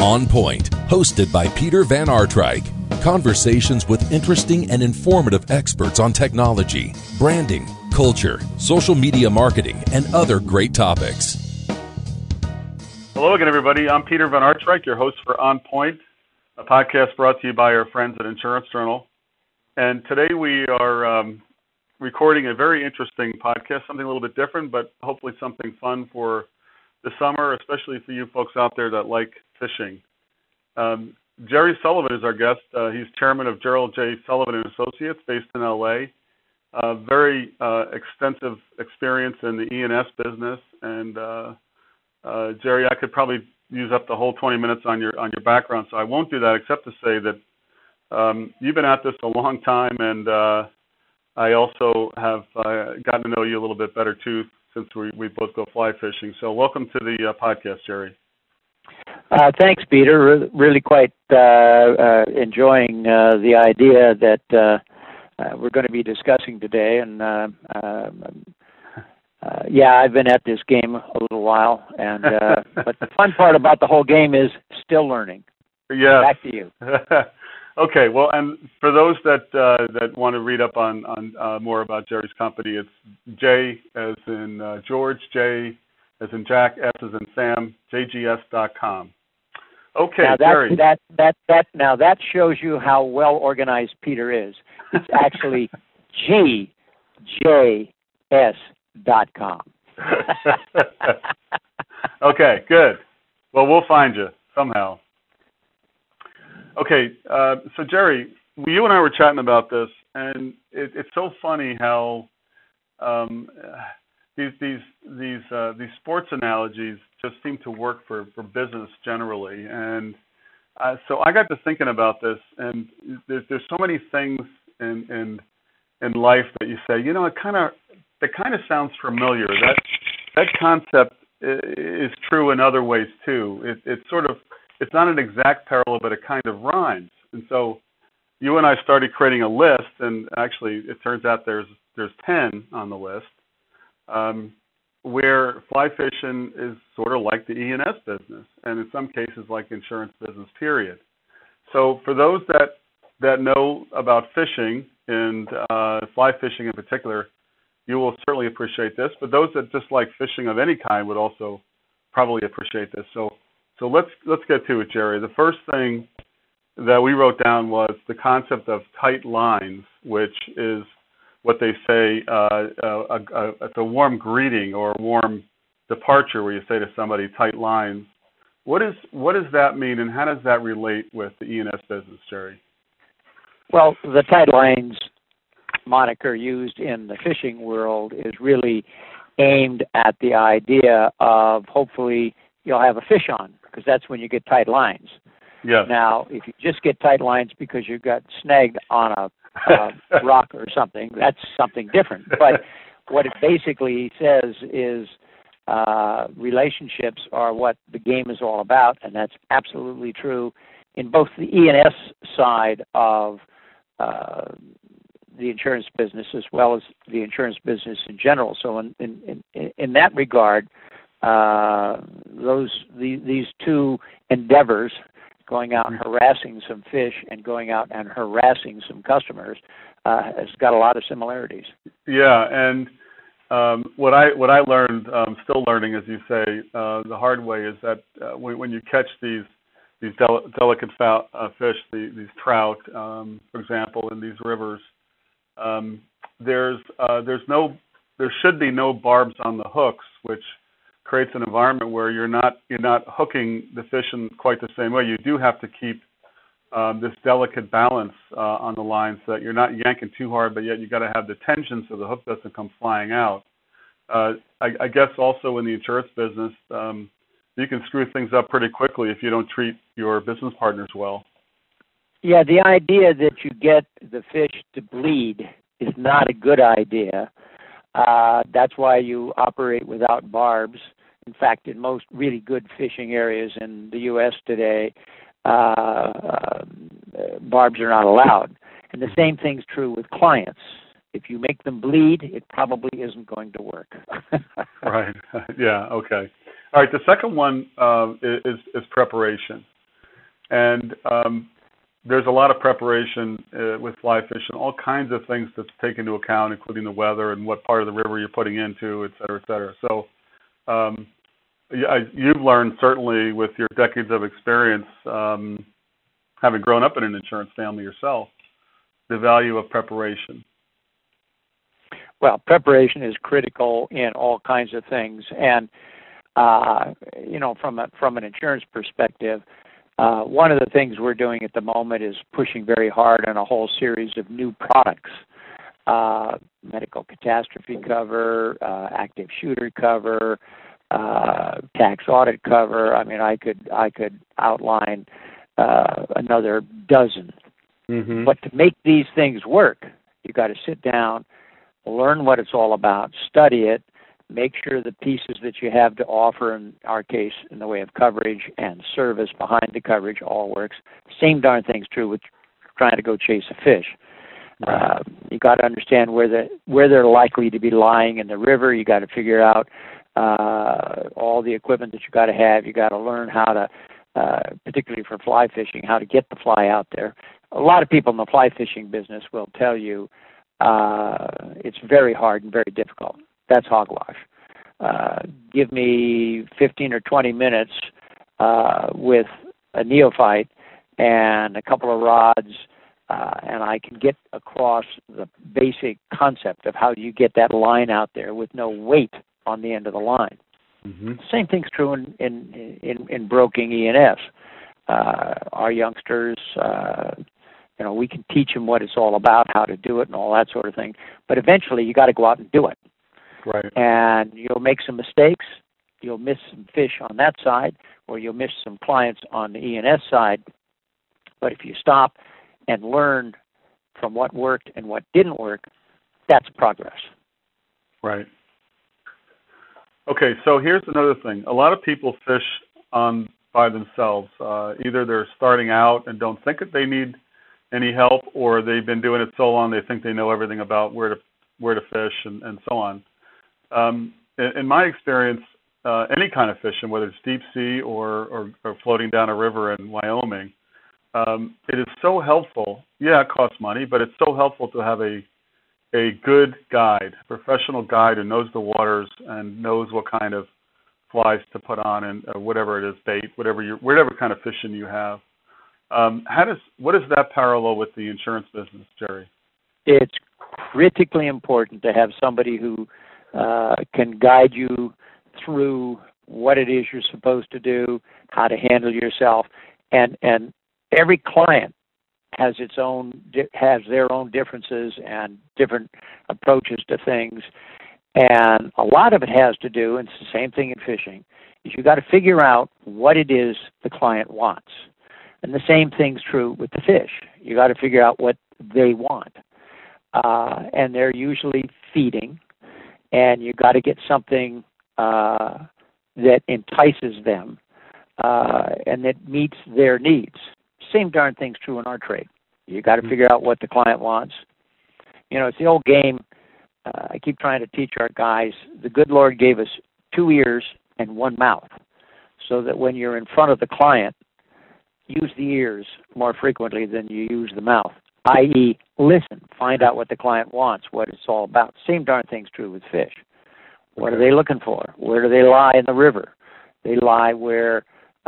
On Point, hosted by Peter Van Artryk. Conversations with interesting and informative experts on technology, branding, culture, social media marketing, and other great topics. Hello again, everybody. I'm Peter Van Artryk, your host for On Point, a podcast brought to you by our friends at Insurance Journal. And today we are recording a very interesting podcast, something a little bit different, but hopefully something fun for the summer, especially for you folks out there that like fishing. Jerry Sullivan is our guest. He's chairman of Gerald J. Sullivan and Associates, based in LA. Very extensive experience in the E&S business, and Jerry, I could probably use up the whole 20 minutes on your background, so I won't do that except to say that you've been at this a long time, and I also have gotten to know you a little bit better too, since we both go fly fishing. So welcome to the podcast, Jerry. Thanks, Peter. Really quite enjoying the idea that we're going to be discussing today. And yeah, I've been at this game a little while, and but the fun part about the whole game is still learning. Yeah. Back to you. Okay. Well, and for those that want to read up on more about Jerry's company, it's J as in George, J as in Jack, S as in Sam, JGS.com. Okay, now Jerry. Now that shows you how well organized Peter is. It's actually GJS.com. Okay, good. Well, we'll find you somehow. Okay, so Jerry, you and I were chatting about this, and it's so funny how these sports analogies just seem to work for business generally. And so I got to thinking about this, and there's so many things in life that you say, you know, it kind of sounds familiar. That concept is true in other ways too. It's not an exact parallel, but it kind of rhymes. And so you and I started creating a list, and actually it turns out there's 10 on the list, where fly fishing is sort of like the E&S business, and in some cases like insurance business, period. So for those that know about fishing, and fly fishing in particular, you will certainly appreciate this, but those that just like fishing of any kind would also probably appreciate this. So let's get to it, Jerry. The first thing that we wrote down was the concept of tight lines, which is what they say it's a warm greeting or a warm departure where you say to somebody tight lines. What does that mean, and how does that relate with the E&S business, Jerry? Well, the tight lines moniker used in the fishing world is really aimed at the idea of hopefully you'll have a fish on, because that's when you get tight lines. Yes. Now, if you just get tight lines because you got snagged on a rock or something, that's something different. But what it basically says is relationships are what the game is all about, and that's absolutely true in both the E&S side of the insurance business as well as the insurance business in general. So in that regard, these two endeavors, going out and harassing some fish and going out and harassing some customers, has got a lot of similarities. Yeah, and what I learned, still learning, as you say, the hard way, is that when you catch these delicate fish, these trout, for example, in these rivers, there should be no barbs on the hooks, which creates an environment where you're not hooking the fish in quite the same way. You do have to keep this delicate balance on the line so that you're not yanking too hard, but yet you got to have the tension so the hook doesn't come flying out. I guess also in the insurance business, you can screw things up pretty quickly if you don't treat your business partners well. Yeah, the idea that you get the fish to bleed is not a good idea. That's why you operate without barbs. In fact, in most really good fishing areas in the U.S. today, barbs are not allowed. And the same thing's true with clients. If you make them bleed, it probably isn't going to work. Right. Yeah, okay. All right, the second one is preparation. And there's a lot of preparation with fly fishing, all kinds of things to take into account, including the weather and what part of the river you're putting into, et cetera, et cetera. So you've learned, certainly with your decades of experience, having grown up in an insurance family yourself, the value of preparation. Well, preparation is critical in all kinds of things. And, from an insurance perspective, one of the things we're doing at the moment is pushing very hard on a whole series of new products. Medical catastrophe cover, active shooter cover, tax audit cover. I mean, I could outline another dozen. Mm-hmm. But to make these things work, you got to sit down, learn what it's all about, study it, make sure the pieces that you have to offer, in our case, in the way of coverage and service behind the coverage, all works. Same darn thing's true with trying to go chase a fish. You got to understand where they're likely to be lying in the river. You got to figure out all the equipment that you got to have. You got to learn how to, particularly for fly fishing, how to get the fly out there. A lot of people in the fly fishing business will tell you it's very hard and very difficult. That's hogwash. Give me 15 or 20 minutes with a neophyte and a couple of rods, and I can get across the basic concept of how do you get that line out there with no weight on the end of the line. Mm-hmm. Same thing's true in broking E&S. Our youngsters, we can teach them what it's all about, how to do it, and all that sort of thing. But eventually, you got to go out and do it. Right. And you'll make some mistakes. You'll miss some fish on that side, or you'll miss some clients on the E&S side. But if you stop and learn from what worked and what didn't work, that's progress. Right. Okay, so here's another thing. A lot of people fish by themselves. Either they're starting out and don't think that they need any help, or they've been doing it so long they think they know everything about where to fish and so on. In my experience, any kind of fishing, whether it's deep sea or floating down a river in Wyoming, it is so helpful. Yeah, it costs money, but it's so helpful to have a good guide, a professional guide who knows the waters and knows what kind of flies to put on and whatever it is, bait, whatever kind of fishing you have. What is that parallel with the insurance business, Jerry? It's critically important to have somebody who can guide you through what it is you're supposed to do, how to handle yourself, and every client has their own differences and different approaches to things, and a lot of it has to do, and it's the same thing in fishing, is you got to figure out what it is the client wants, and the same thing's true with the fish. You got to figure out what they want, and they're usually feeding, and you got to get something that entices them and that meets their needs. Same darn thing's true in our trade. You got to figure out what the client wants. It's the old game. I keep trying to teach our guys. The good Lord gave us 2 ears and 1 mouth, so that when you're in front of the client, use the ears more frequently than you use the mouth. I.e., listen, find out what the client wants, what it's all about. Same darn thing's true with fish. What are they looking for? Where do they lie in the river? They lie where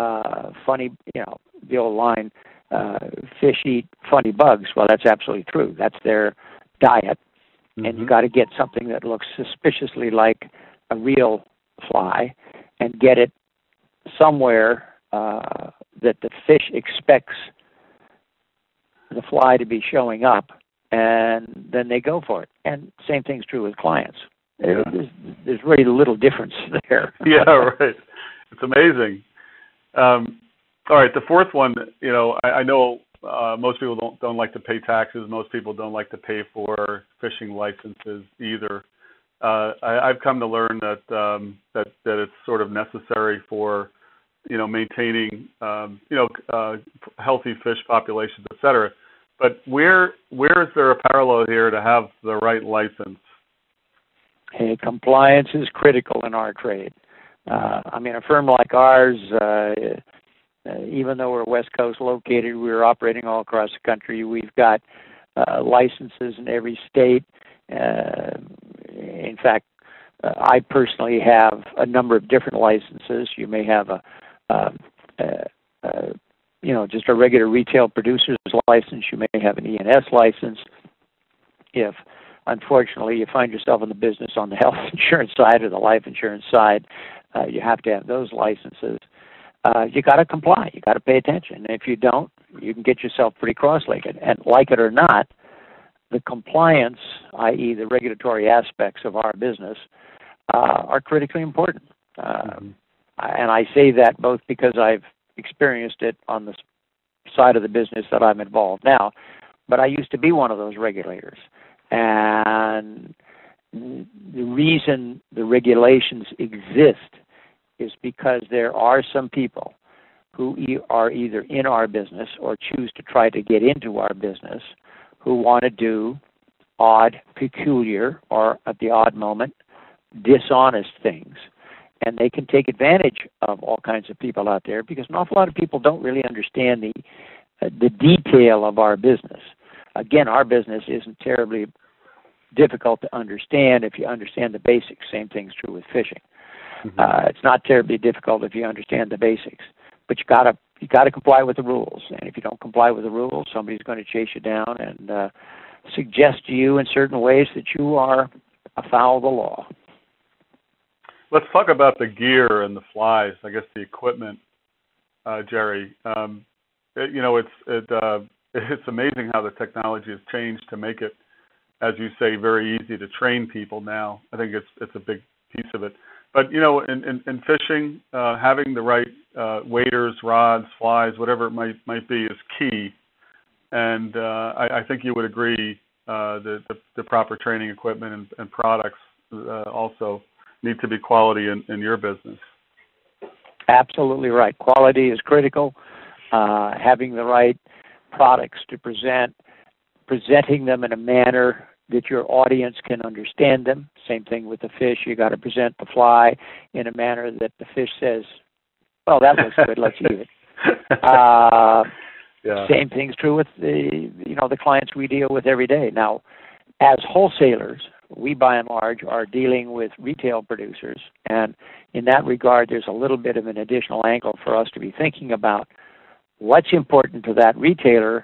the old line, fish eat funny bugs. Well, that's absolutely true. That's their diet. Mm-hmm. And you got to get something that looks suspiciously like a real fly and get it somewhere that the fish expects the fly to be showing up, and then they go for it. And same thing's true with clients. Yeah. There's really little difference there. Yeah, right. It's amazing. All right, the fourth one, I know most people don't like to pay taxes. Most people don't like to pay for fishing licenses either. I've come to learn that it's sort of necessary for, maintaining, healthy fish populations, et cetera. But where is there a parallel here to have the right license? Hey, compliance is critical in our trade. A firm like ours, even though we're West Coast located, we're operating all across the country. We've got licenses in every state. In fact, I personally have a number of different licenses. You may have just a regular retail producer's license. You may have an E&S license. If, unfortunately, you find yourself in the business on the health insurance side or the life insurance side, you have to have those licenses. You got to comply. You got to pay attention. And if you don't, you can get yourself pretty cross-legged. And like it or not, the compliance, i.e. the regulatory aspects of our business, are critically important. And I say that both because I've experienced it on the side of the business that I'm involved now, but I used to be one of those regulators. And the reason the regulations exist is because there are some people who are either in our business or choose to try to get into our business who want to do odd, peculiar, or at the odd moment, dishonest things. And they can take advantage of all kinds of people out there because an awful lot of people don't really understand the detail of our business. Again, our business isn't terribly difficult to understand if you understand the basics. Same thing's true with fishing. It's not terribly difficult if you understand the basics, but you gotta comply with the rules. And if you don't comply with the rules, somebody's going to chase you down and suggest to you in certain ways that you are afoul of the law. Let's talk about the gear and the flies. I guess the equipment, Jerry. It's amazing how the technology has changed to make it, as you say, very easy to train people now. I think it's a big piece of it. But in fishing, having the right waders, rods, flies, whatever it might be, is key. And I think you would agree that the proper training equipment and products also need to be quality in your business. Absolutely right. Quality is critical. Having the right products to presenting them in a manner that your audience can understand them. Same thing with the fish. You got to present the fly in a manner that the fish says, "Well, that looks good. Let's eat it." Same thing's true with the clients we deal with every day. Now, as wholesalers, we by and large are dealing with retail producers, and in that regard, there's a little bit of an additional angle for us to be thinking about what's important to that retailer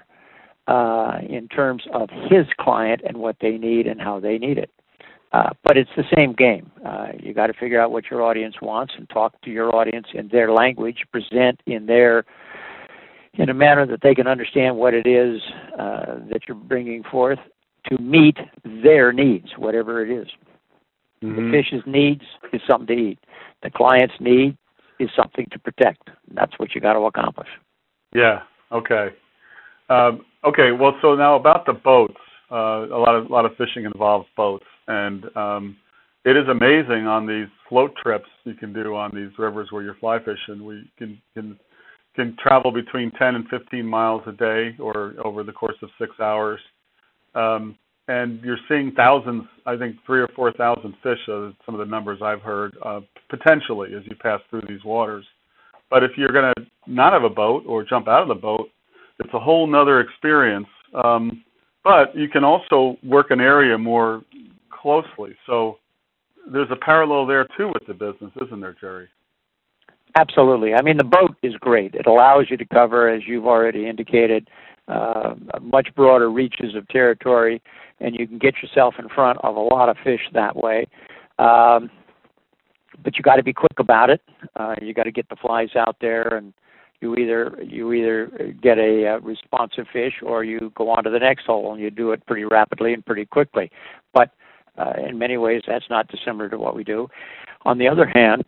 in terms of his client and what they need and how they need it. But it's the same game. You got to figure out what your audience wants and talk to your audience in their language, present in a manner that they can understand what it is that you're bringing forth to meet their needs, whatever it is. The fish's needs is something to eat. The client's need is something to protect. That's what you got to accomplish. Yeah. Okay. Okay. Well, so now about the boats. A lot of fishing involves boats, and it is amazing on these float trips you can do on these rivers where you're fly fishing. We can travel between 10 and 15 miles a day, or over the course of 6 hours. And you're seeing thousands, I think 3,000 or 4,000 fish, some of the numbers I've heard, potentially as you pass through these waters. But if you're going to not have a boat or jump out of the boat, it's a whole nother experience. But you can also work an area more closely. So there's a parallel there, too, with the business, isn't there, Jerry? Absolutely. I mean, the boat is great. It allows you to cover, as you've already indicated, much broader reaches of territory, and you can get yourself in front of a lot of fish that way. But you got to be quick about it. You got to get the flies out there, and you either get a responsive fish or you go on to the next hole, and you do it pretty rapidly and pretty quickly. But in many ways, that's not dissimilar to what we do. On the other hand,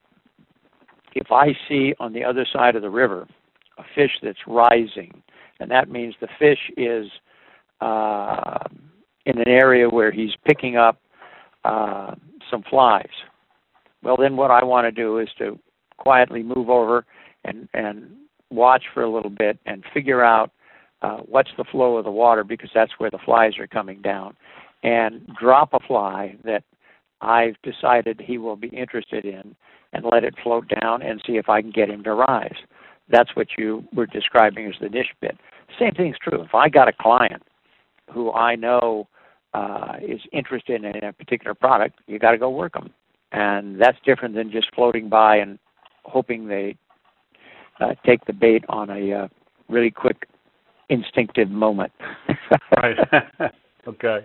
if I see on the other side of the river a fish that's rising, and that means the fish is in an area where he's picking up some flies, well, then what I want to do is to quietly move over and watch for a little bit and figure out what's the flow of the water, because that's where the flies are coming down, and drop a fly that I've decided he will be interested in and let it float down and see if I can get him to rise. that's what you were describing as the niche bid. Same thing's true. If I got a client who I know is interested in a particular product, you got to go work them. And that's different than just floating by and hoping they take the bait on a really quick, instinctive moment. Right. Okay.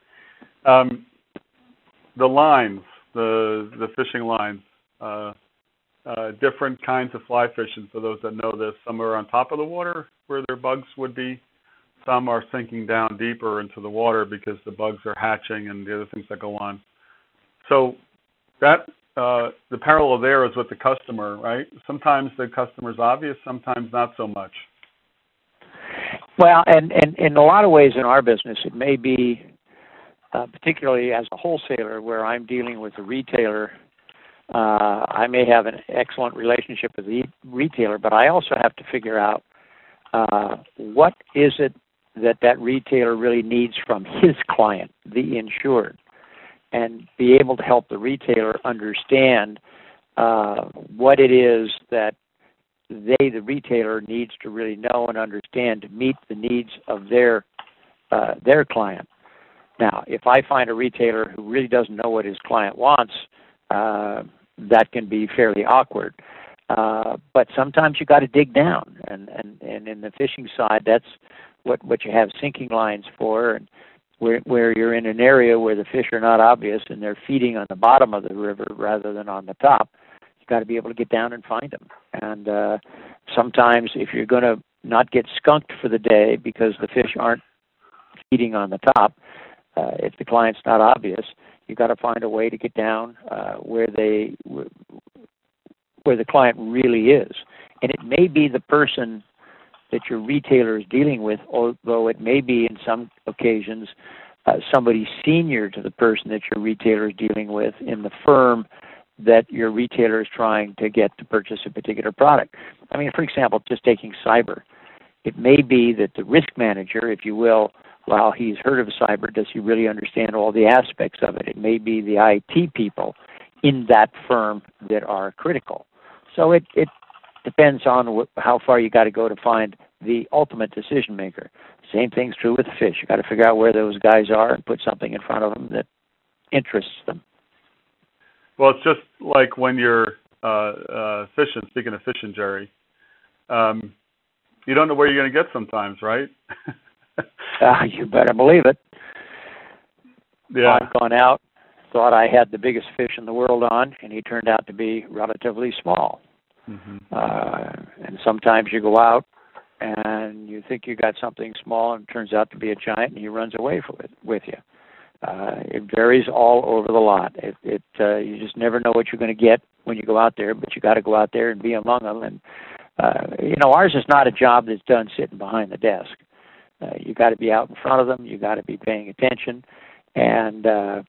The lines, the fishing lines, different kinds of fly fishing. For those that know this, some are on top of the water where their bugs would be. Some are sinking down deeper into the water because the bugs are hatching and the other things that go on. So that the parallel there is with the customer, right? Sometimes the customer's obvious, sometimes not so much. Well, and in a lot of ways in our business, it may be, particularly as a wholesaler where I'm dealing with a retailer, I may have an excellent relationship with the retailer, but I also have to figure out what is it that retailer really needs from his client, the insured, and be able to help the retailer understand what it is that the retailer, needs to really know and understand to meet the needs of their client. Now, if I find a retailer who really doesn't know what his client wants, that can be fairly awkward. But sometimes you got to dig down, and in the fishing side, that's what you have sinking lines for, and where you're in an area where the fish are not obvious and they're feeding on the bottom of the river rather than on the top. You got to be able to get down and find them. And sometimes, if you're going to not get skunked for the day because the fish aren't feeding on the top, if the client's not obvious, you got to find a way to get down where the client really is. And it may be the person that your retailer is dealing with, although it may be in some occasions somebody senior to the person that your retailer is dealing with in the firm that your retailer is trying to get to purchase a particular product. I mean, for example, just taking cyber. It may be that the risk manager, if you will, while he's heard of cyber, does he really understand all the aspects of it? It may be the IT people in that firm that are critical. So it depends on how far you got to go to find the ultimate decision maker. Same thing's true with the fish. You got to figure out where those guys are and put something in front of them that interests them. Well, it's just like when you're fishing, speaking of fishing, Jerry, you don't know where you're going to get sometimes, right? You better believe it. Yeah. I've gone out, thought I had the biggest fish in the world on, and he turned out to be relatively small. Mm-hmm. And sometimes you go out and you think you got something small and it turns out to be a giant and he runs away with you. It varies all over the lot. You just never know what you're going to get when you go out there, but you got to go out there and be among them. And ours is not a job that's done sitting behind the desk. You got to be out in front of them. You got to be paying attention, and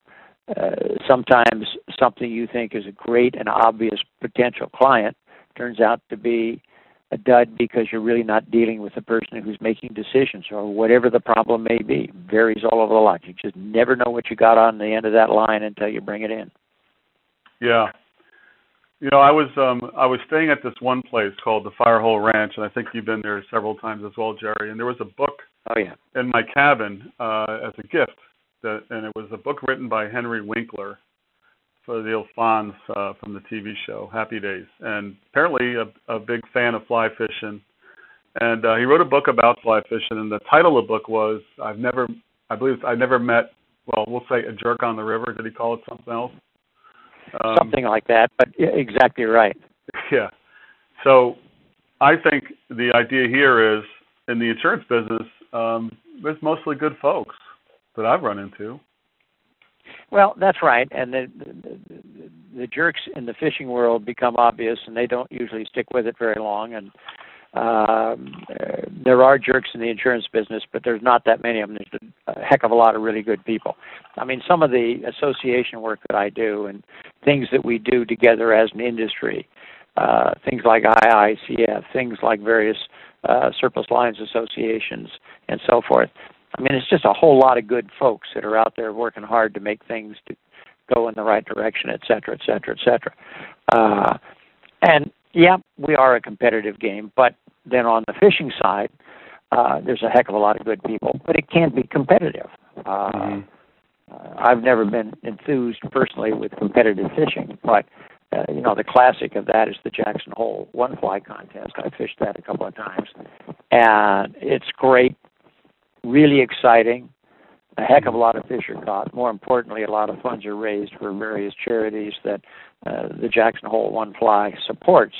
sometimes something you think is a great and obvious potential client turns out to be a dud because you're really not dealing with the person who's making decisions, or whatever the problem may be. It varies all over the lot. You just never know what you got on the end of that line until you bring it in. Yeah. I was staying at this one place called the Firehole Ranch, and I think you've been there several times as well, Jerry. And there was a book in my cabin as a gift, and it was a book written by Henry Winkler for the old Fonz from the TV show Happy Days, and apparently a big fan of fly fishing. And he wrote a book about fly fishing, and the title of the book was I never met, well, we'll say a jerk on the river. Did he call it something else? Something like that, but exactly right. Yeah. So I think the idea here is, in the insurance business, there's mostly good folks that I've run into. Well, that's right, and the jerks in the fishing world become obvious, and they don't usually stick with it very long. And there are jerks in the insurance business, but there's not that many of them. There's a heck of a lot of really good people. I mean, some of the association work that I do and things that we do together as an industry, things like IICF, things like various surplus lines associations, and so forth. I mean, it's just a whole lot of good folks that are out there working hard to make things go in the right direction, et cetera, et cetera, et cetera. And Yeah, we are a competitive game, but then on the fishing side, there's a heck of a lot of good people, but it can be competitive. I've never been enthused personally with competitive fishing, but the classic of that is the Jackson Hole one fly contest. I fished that a couple of times, and it's great, really exciting. A heck of a lot of fish are caught. More importantly, a lot of funds are raised for various charities that the Jackson Hole one fly supports.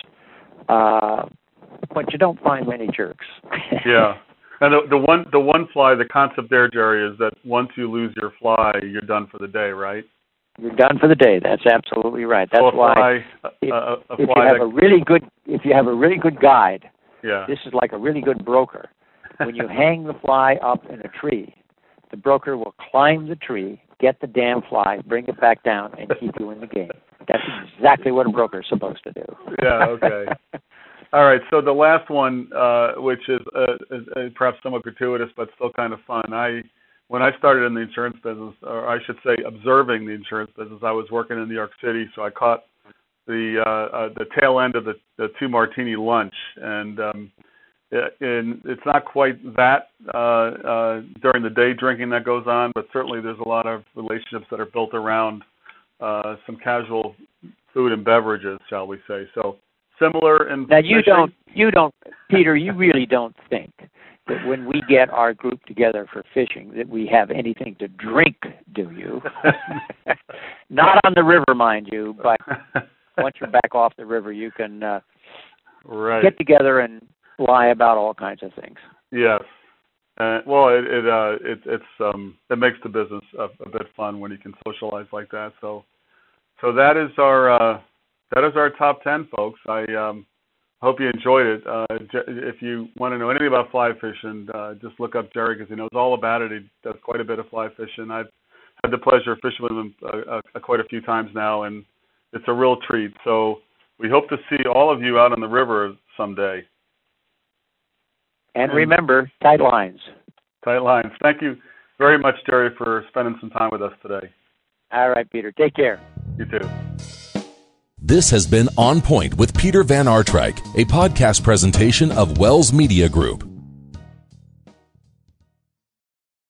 But you don't find many jerks. Yeah. And the one fly, the concept there, Jerry, is that once you lose your fly, you're done for the day, right? You're done for the day. That's absolutely right. That's why if you have a really good guide, this is like a really good broker. When you hang the fly up in a tree, the broker will climb the tree, get the damn fly, bring it back down, and keep you in the game. That's exactly what a broker's supposed to do. Yeah, okay. All right, so the last one, which is perhaps somewhat gratuitous but still kind of fun. When I started in the insurance business, or I should say observing the insurance business, I was working in New York City, so I caught the tail end of the two martini lunch, and it's not quite that during the day drinking that goes on, but certainly there's a lot of relationships that are built around some casual food and beverages, shall we say. So similar in now fishing. you don't, Peter, you really don't think that when we get our group together for fishing that we have anything to drink, do you? Not on the river, mind you, but once you're back off the river, you can get together and lie about all kinds of things. Yes. Well, it makes the business a bit fun when you can socialize like that. So that is our top 10, folks. I hope you enjoyed it. If you want to know anything about fly fishing, just look up Jerry because he knows all about it. He does quite a bit of fly fishing. I've had the pleasure of fishing with him quite a few times now, and it's a real treat. So we hope to see all of you out on the river someday. And remember, tight lines. Tight lines. Thank you very much, Jerry, for spending some time with us today. All right, Peter. Take care. You too. This has been On Point with Peter Van Artryk, a podcast presentation of Wells Media Group.